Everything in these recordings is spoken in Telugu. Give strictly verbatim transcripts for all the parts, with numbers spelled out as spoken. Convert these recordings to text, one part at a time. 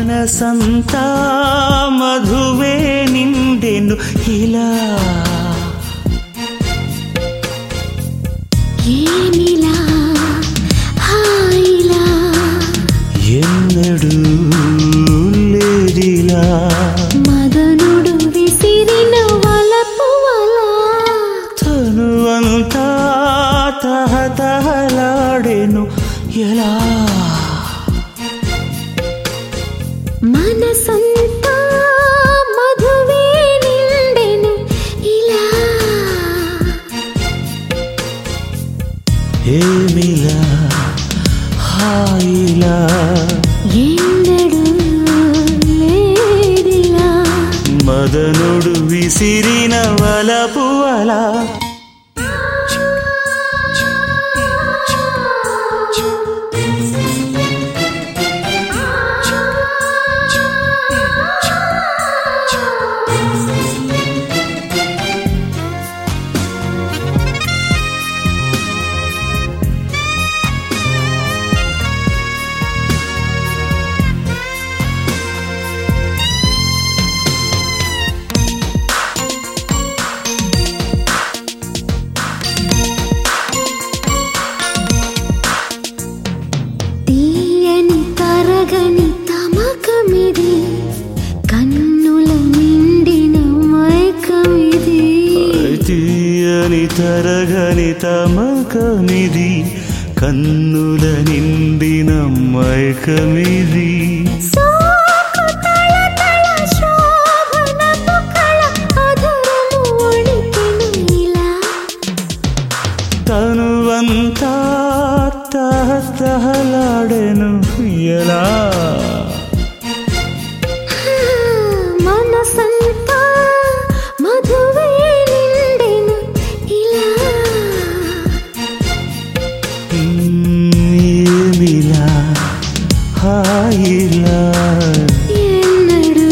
మనసంతా మధువే నిండెను ఇలా ఏమిలా హాయిలా ఎన్నడూ లేదిలా మదనుడు విసిరిన వలపు వల తనువంతా తహతహలాడెను ఎలా మనసంతా మధువే నిండెను ఇలా ఏమిలా హాయిలా ఎన్నడూ లేదిలా మదనుడు విసిరిన వలపు అలా తీయని తరగని తమకమిది కన్నుల నిండిన మైకమిది తీయని తరగని తమకమిది కన్నుల నిండిన మైకమిది సోకు తళ తళ శోభనపు కళ అధరము వణికెను ఇలా తనువంతా తహతహలాడెను ఎలా మనసంతా మధువే నిండెను ఇలా ఏమిలా హాయిలా ఎన్నడూ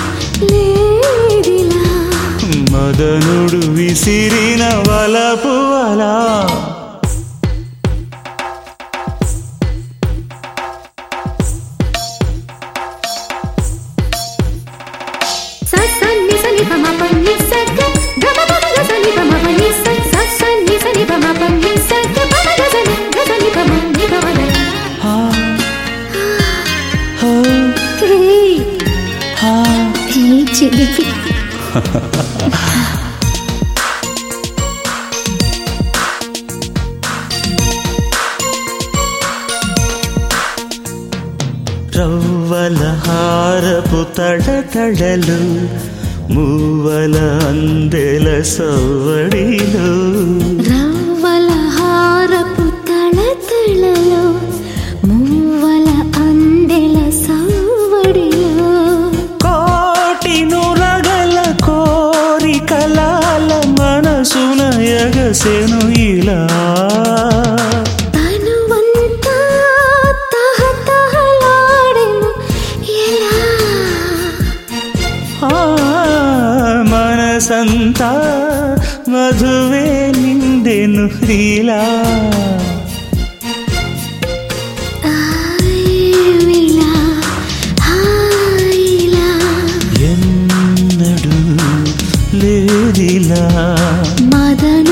లేదిలా మదనుడు విసిరిన వలపు అలా ససన్ని సని పమ పన్ని సగ గమ పమ గసని పమ పన్ని స ససన్ని సని పమ పన్ని సగ పమ గసని గసని పమ ని పమ ని హా హా హే హా హే చిలిపి రవ్వల హారపు తడతడలు మూవల అందెల సవ్వడిలో రవ్వల హారపు తళతళలో మూవల అందెల సవ్వడిలో కోటి నురగల కోరికలాల మనసున ఎగసెను ఇలా తనువంతా తహతహలాడెను ఎలా ఆ మనసంతా మధువే నిండెను ఇలా ఆయిలా హాయిలా ఎన్నడూ లేదిలా మదన